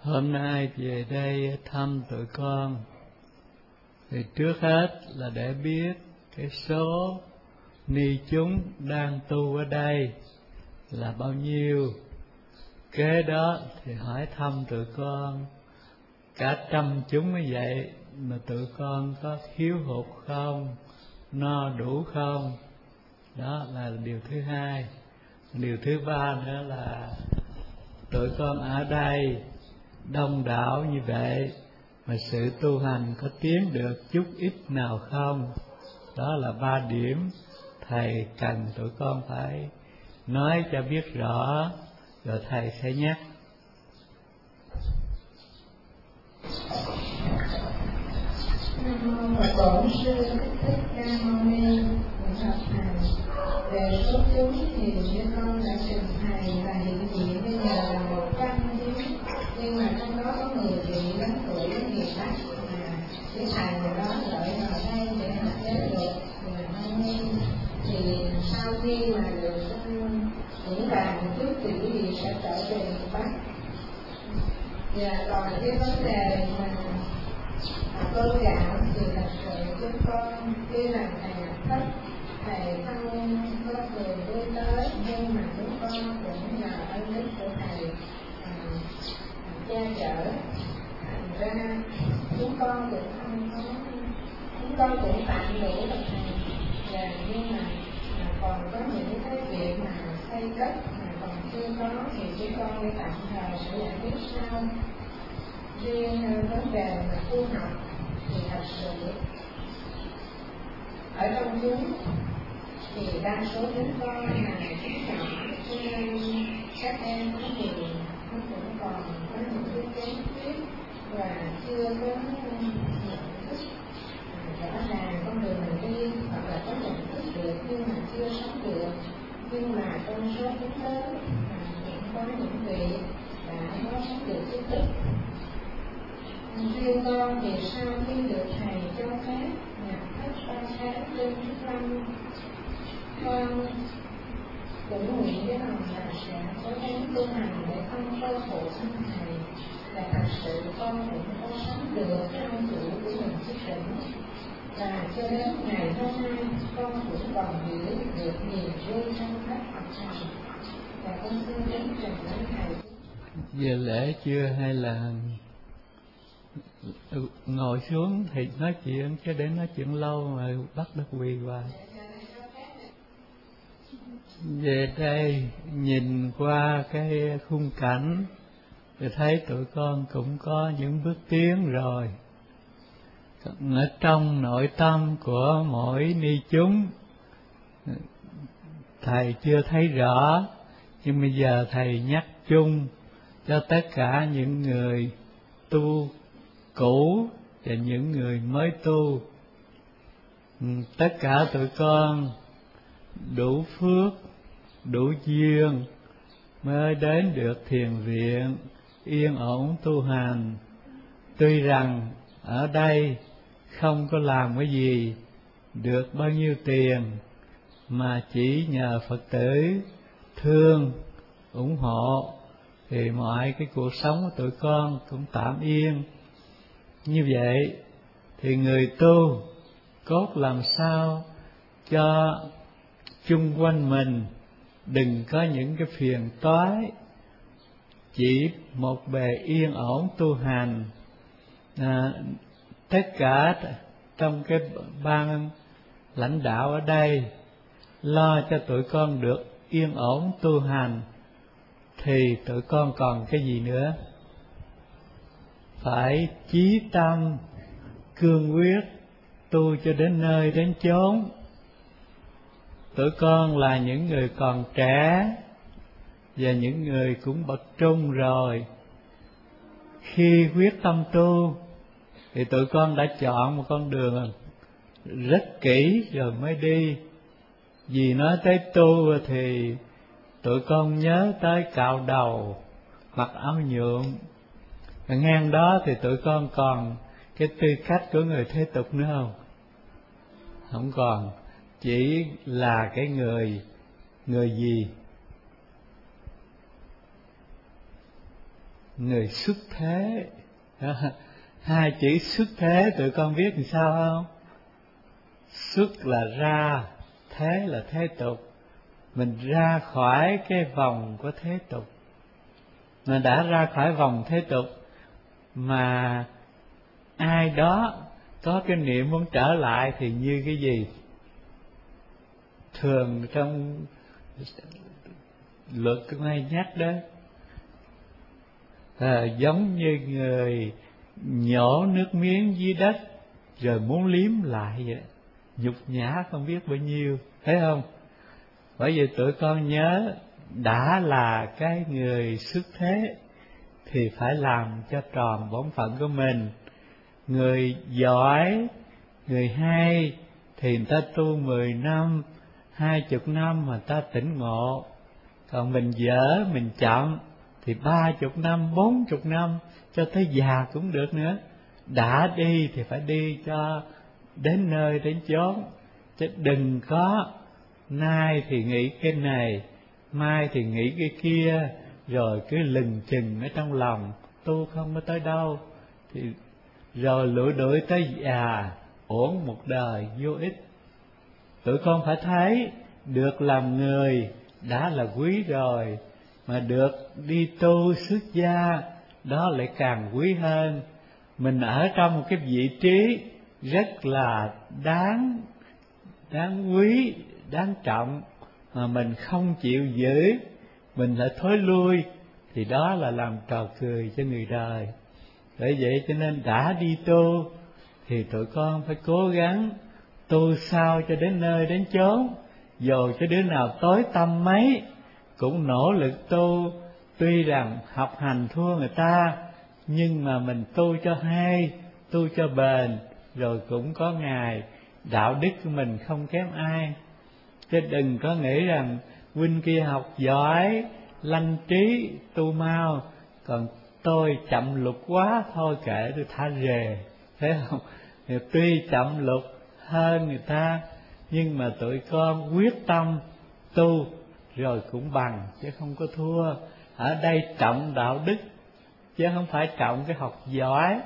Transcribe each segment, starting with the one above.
Hôm nay về đây thăm tụi con thì trước hết là để biết cái số ni chúng đang tu ở đây là bao nhiêu. Kế đó thì hỏi thăm tụi con cả trăm chúng như vậy mà tụi con có thiếu hụt không, no đủ không. Đó là điều thứ hai. Điều thứ ba nữa là tụi con ở đây đông đảo như vậy mà sự tu hành có tiến được chút ít nào không. Đó là 3 điểm thầy cần tụi con phải nói cho biết rõ, rồi thầy sẽ nhắc. Nam mô Phật Bổn Sư Thích Ca Mâu Ni. Thập thầy, về số chúng thì như con đã trình thầy là hiện diện bây giờ là 100 chúng, nhưng mà trong đó có 10 vị lớn tuổi hiền đắc mà cái thầy người đó đợi vào đây để học giáo dục là Mâu Ni. Thì sau khi mà được diễn đàn một chút thì quý vị sẽ trở về miền Bắc. Và còn cái vấn đề mà cơm gạo thì thật sự chúng con tuy là thầy thích, thầy không có thường lui tới, nhưng mà chúng con cũng nhờ ơn đức của thầy che chở. Thành ra chúng con cũng không có, chúng con cũng tạm đủ được thầy. Và nhưng mà còn có những cái việc mà xây cất mà còn chưa có thì chúng con đi tạm thời sẽ giải quyết sau. Riêng vấn đề mà tu học thì thật sự ở trong chúng thì đa số chúng con là chúng nhỏ, cho nên các em có nhiều nó cũng còn có những cái kém khuyết và chưa có nhận thức rõ ràng con đường mình đi, hoặc là có nhận thức được nhưng mà chưa sống được. Nhưng mà trong số chúng lớn hiện có những vị đã có sống được chút ít. Riêng con thì sau khi được thầy cho phép nhập thất 3 tháng trên Đức Lâm, con cũng nguyện với lòng là sẽ cố gắng tu hành để không cơ phụ sinh thầy. Và thật sự con cũng có sống được cái ông chủ của mình sức tỉnh. Và cho đến ngày hôm nay con cũng còn giữ được niềm vui trong cách học hành. Và con xin kính trình đến thầy. Về lễ chưa hay là ngồi xuống thì nói chuyện, chứ để nói chuyện lâu mà bắt được quỳ hoài. Về đây nhìn qua cái khung cảnh thì thấy tụi con cũng có những bước tiến rồi. Ở trong nội tâm của mỗi ni chúng thầy chưa thấy rõ, nhưng bây giờ thầy nhắc chung cho tất cả những người tu cũ và những người mới tu. Tất cả tụi con đủ phước, đủ duyên mới đến được thiền viện yên ổn tu hành. Tuy rằng ở đây không có làm cái gì được bao nhiêu tiền, mà chỉ nhờ Phật tử thương, ủng hộ thì mọi cái cuộc sống của tụi con cũng tạm yên. Như vậy thì người tu cốt làm sao cho chung quanh mình đừng có những cái phiền toái, chỉ một bề yên ổn tu hành. Tất cả trong cái ban lãnh đạo ở đây lo cho tụi con được yên ổn tu hành thì tụi con còn cái gì nữa? Phải chí tâm cương quyết tu cho đến nơi đến chốn. Tụi con là những người còn trẻ và những người cũng bậc trung rồi. Khi quyết tâm tu thì tụi con đã chọn một con đường rất kỹ rồi mới đi. Vì nói tới tu thì tụi con nhớ tới cạo đầu, mặc áo nhuộm. Ngang đó thì tụi con còn cái tư cách của người thế tục nữa không? Không còn, chỉ là cái người gì? người xuất thế. Hai chữ xuất thế tụi con biết làm sao không? Xuất là ra, thế là thế tục. Mình ra khỏi cái vòng của thế tục. Mà đã ra khỏi vòng thế tục mà ai đó có cái niệm muốn trở lại thì như cái gì? Thường trong luật cũng hay nhắc đó, giống như người nhổ nước miếng dưới đất rồi muốn liếm lại vậy, nhục nhã không biết bao nhiêu, thấy không? Bởi vì tụi con nhớ, đã là cái người xuất thế thì phải làm cho tròn bổn phận của mình. Người giỏi, người hay thì người ta tu 10 năm, 20 năm mà ta tỉnh ngộ. Còn mình dở, mình chậm thì 30 năm, 40 năm cho tới già cũng được nữa. Đã đi thì phải đi cho đến nơi đến chốn, chứ đừng có nay thì nghĩ cái này, mai thì nghĩ cái kia, rồi cứ lừng chừng ở trong lòng, tu không có tới đâu, thì rồi lủi đuổi tới già, uổng một đời vô ích. Tụi con phải thấy được làm người đã là quý rồi, mà được đi tu xuất gia đó lại càng quý hơn. Mình ở trong một cái vị trí rất là đáng quý, đáng trọng, mà mình không chịu giữ, mình lại thối lui, thì đó là làm trò cười cho người đời. Bởi vậy cho nên đã đi tu thì tụi con phải cố gắng tu sao cho đến nơi đến chốn, dù cho đứa nào tối tâm mấy cũng nỗ lực tu. Tuy rằng học hành thua người ta, nhưng mà mình tu cho hay, tu cho bền, rồi cũng có ngày đạo đức của mình không kém ai. Chứ đừng có nghĩ rằng huynh kia học giỏi, lanh trí, tu mau, còn tôi chậm lục quá, thôi kệ tôi thả rề, thấy không? Thì tuy chậm lục hơn người ta, nhưng mà tụi con quyết tâm tu rồi cũng bằng, chứ không có thua. Ở đây trọng đạo đức, chứ không phải trọng cái học giỏi.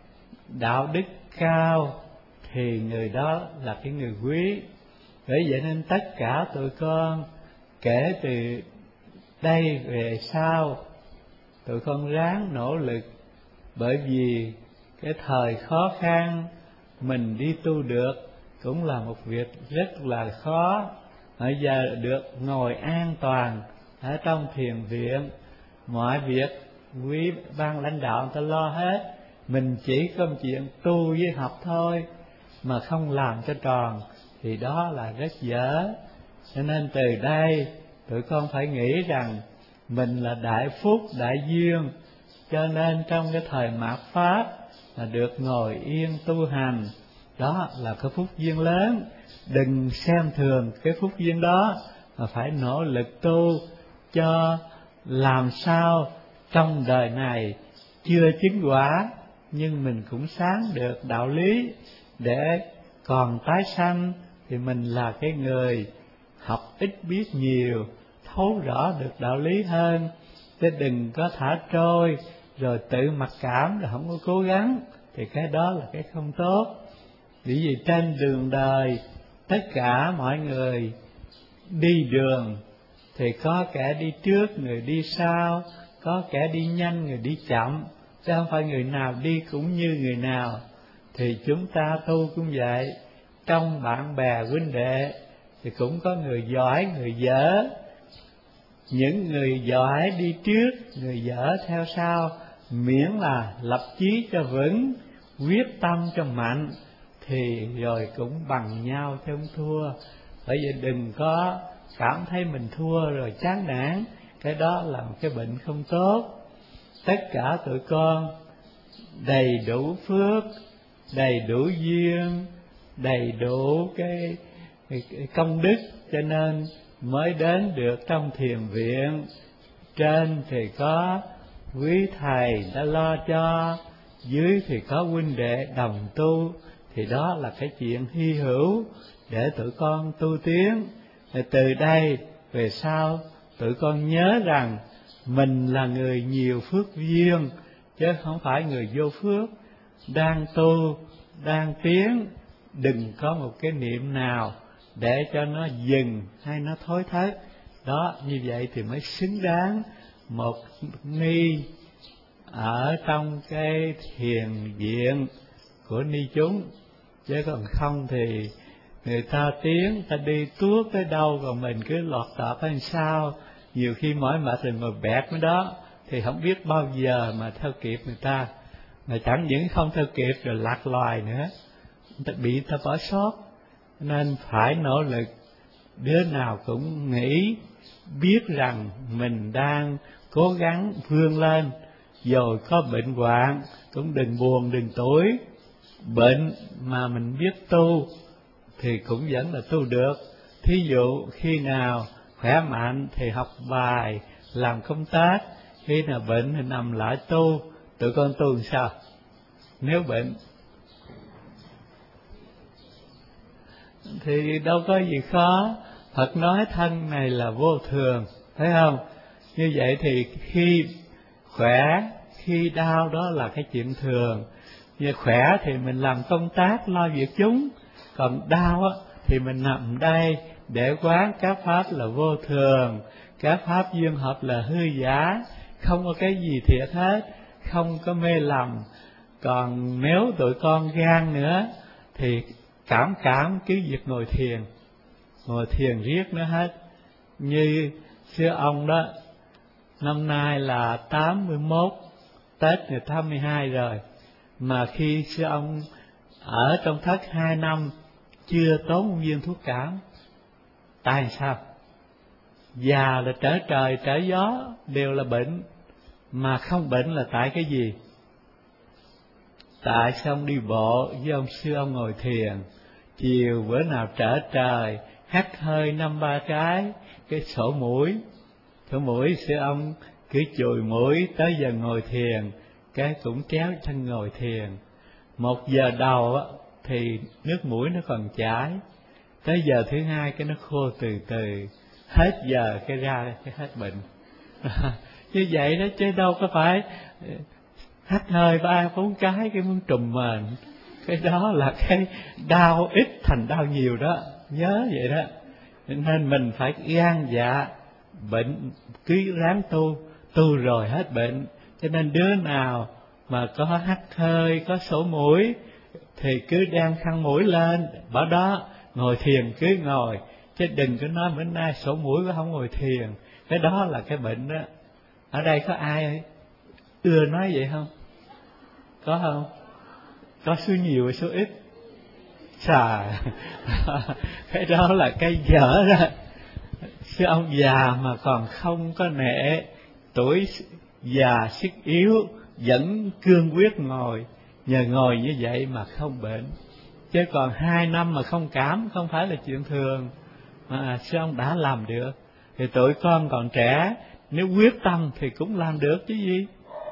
Đạo đức cao thì người đó là cái người quý. Bởi vậy nên tất cả tụi con kể từ đây về sau, tụi con ráng nỗ lực. Bởi vì cái thời khó khăn mình đi tu được cũng là một việc rất là khó. Bây giờ được ngồi an toàn ở trong thiền viện, mọi việc quý ban lãnh đạo người ta lo hết, mình chỉ có một chuyện tu với học thôi mà không làm cho tròn thì đó là rất dở. Cho nên từ đây tụi con phải nghĩ rằng mình là đại phúc, đại duyên, cho nên trong cái thời mạt Pháp là được ngồi yên tu hành, đó là cái phúc duyên lớn. Đừng xem thường cái phúc duyên đó, mà phải nỗ lực tu cho làm sao trong đời này chưa chứng quả, nhưng mình cũng sáng được đạo lý, để còn tái sanh thì mình là cái người học ít biết nhiều, thấu rõ được đạo lý hơn. Chứ đừng có thả trôi rồi tự mặc cảm rồi không có cố gắng, thì cái đó là cái không tốt. Bởi vì trên đường đời tất cả mọi người đi đường thì có kẻ đi trước, người đi sau, có kẻ đi nhanh, người đi chậm, chứ không phải người nào đi cũng như người nào. Thì chúng ta tu cũng vậy, trong bạn bè huynh đệ thì cũng có người giỏi, người dở. Những người giỏi đi trước, người dở theo sau, miễn là lập chí cho vững, quyết tâm cho mạnh, thì rồi cũng bằng nhau chứ không thua. Bởi vậy đừng có cảm thấy mình thua rồi chán nản, cái đó là một cái bệnh không tốt. Tất cả tụi con đầy đủ phước, đầy đủ duyên, đầy đủ cái công đức, cho nên mới đến được trong thiền viện. Trên thì có quý thầy đã lo cho, dưới thì có huynh đệ đồng tu, thì đó là cái chuyện hy hữu để tụi con tu tiến. Thì từ đây về sau tụi con nhớ rằng mình là người nhiều phước duyên chứ không phải người vô phước. Đang tu, đang tiến, đừng có một cái niệm nào để cho nó dừng hay nó thối thất. Đó, như vậy thì mới xứng đáng một ni ở trong cái thiền viện của ni chúng. Chứ còn không thì người ta tiến, ta đi tuốt tới đâu còn mình cứ lọt tọt hay sao. Nhiều khi mỏi mệt rồi ngồi bẹt với đó thì không biết bao giờ mà theo kịp người ta. Mà chẳng những không theo kịp rồi lạc loài nữa, bị ta bỏ sót. Nên phải nỗ lực, đứa nào cũng nghĩ biết rằng mình đang cố gắng vươn lên. Rồi có bệnh hoạn cũng đừng buồn, đừng tủi. Bệnh mà mình biết tu thì cũng vẫn là tu được. Thí dụ khi nào khỏe mạnh thì học bài, làm công tác. Khi nào bệnh thì nằm lại tu. Tụi con tu làm sao? Nếu bệnh thì đâu có gì khó. Phật nói thân này là vô thường, thấy không? Như vậy thì khi khỏe, khi đau đó là cái chuyện thường. Như khỏe thì mình làm công tác lo việc chúng, còn đau á thì mình nằm đây để quán các pháp là vô thường, các pháp duyên hợp là hư giả, không có cái gì thiệt hết, không có mê lầm. Còn nếu tụi con gan nữa thì cảm cứ việc ngồi thiền riết nữa hết. Như xưa ông đó, năm nay là 81, Tết ngày 82 rồi, mà khi xưa ông ở trong thất 2 năm chưa tốn một viên thuốc cảm. Tại sao? Già là trở trời trở gió đều là bệnh, mà không bệnh là tại cái gì? Tại sao ông đi bộ với ông xưa ông ngồi thiền, chiều bữa nào trở trời hắt hơi 5-3 cái sổ mũi xưa ông cứ chùi mũi, tới giờ ngồi thiền cái cũng kéo thân ngồi thiền. 1 giờ đầu thì nước mũi nó còn chảy, tới giờ thứ 2 cái nó khô từ từ, hết giờ cái ra cái hết bệnh. Như vậy đó, chứ đâu có phải hắt hơi 3-4 cái muốn trùm mền. Cái đó là cái đau ít thành đau nhiều đó, nhớ vậy đó. Nên mình phải gan dạ, bệnh cứ ráng tu rồi hết bệnh. Cho nên đứa nào mà có hắt hơi, có sổ mũi thì cứ đem khăn mũi lên, bảo đó ngồi thiền cứ ngồi, chứ đừng có nói bữa nay sổ mũi có không ngồi thiền. Cái đó là cái bệnh đó. Ở đây có ai ưa nói vậy không? Có không? Có số nhiều hay số ít? Xà. Cái đó là cái dở đó. Sư ông già mà còn không có nể, tuổi già sức yếu vẫn cương quyết ngồi, nhờ ngồi như vậy mà không bệnh. Chứ còn 2 năm mà không cảm không phải là chuyện thường, mà sư ông đã làm được. Thì tụi con còn trẻ, nếu quyết tâm thì cũng làm được chứ gì.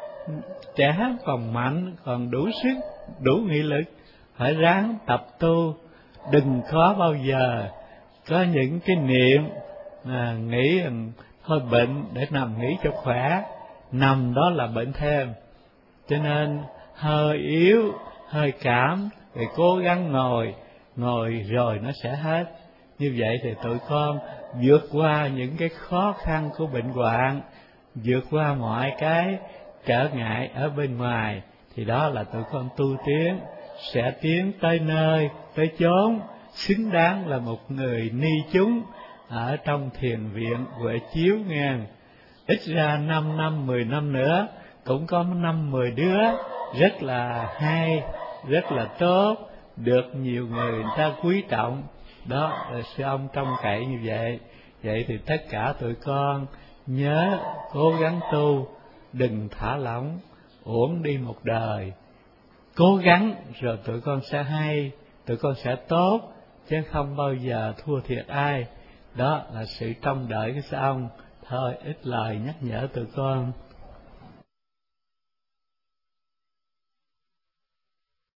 Trẻ còn mạnh, còn đủ sức, đủ nghị lực, phải ráng tập tu. Đừng có bao giờ có những cái niệm nghĩ thôi bệnh để nằm nghỉ cho khỏe, nằm đó là bệnh thêm. Cho nên hơi yếu, hơi cảm thì cố gắng ngồi rồi nó sẽ hết. Như vậy thì tụi con vượt qua những cái khó khăn của bệnh hoạn, vượt qua mọi cái trở ngại ở bên ngoài, thì đó là tụi con tu tiến, sẽ tiến tới nơi, tới chốn, xứng đáng là một người ni chúng ở trong thiền viện Huệ Chiếu nghe. Ít ra 5 năm, 10 năm nữa, cũng có 5-10 đứa rất là hay, rất là tốt, được nhiều người ta quý trọng. Đó là sư ông trông cậy như vậy. Vậy thì tất cả tụi con nhớ cố gắng tu, đừng thả lỏng, uổng đi một đời. Cố gắng rồi tụi con sẽ hay, tụi con sẽ tốt, chứ không bao giờ thua thiệt ai. Đó là sự trông đợi của sư ông. Thôi ít lời nhắc nhở tụi con.